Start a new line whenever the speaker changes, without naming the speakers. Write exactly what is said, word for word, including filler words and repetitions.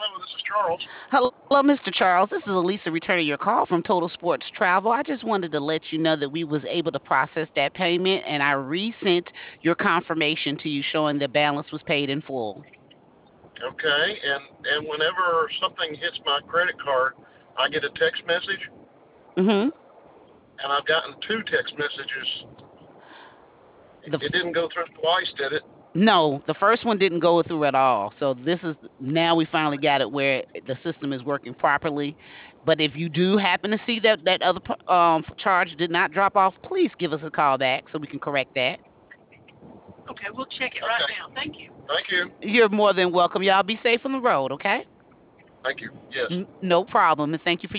hello, this is Charles.
Hello, Mister Charles. This is Elisa returning your call from Total Sports Travel. I just wanted to let you know that we was able to process that payment and I resent your confirmation to you showing the balance was paid in full.
Okay, and and whenever something hits my credit card, I get a text message,
Mhm.
and I've gotten two text messages.
The
It
f-
didn't go through twice, did it?
no, the first one didn't go through at all. So this is now we finally got it where the system is working properly. But if you do happen to see that that other p- um charge did not drop off, please give us a call back so we can correct that.
Okay, we'll check it right
Okay,
now. Thank you.
thank you,
You're more than welcome. Y'all be safe on the road, okay?
thank you. Yes.
N- no problem. And thank you for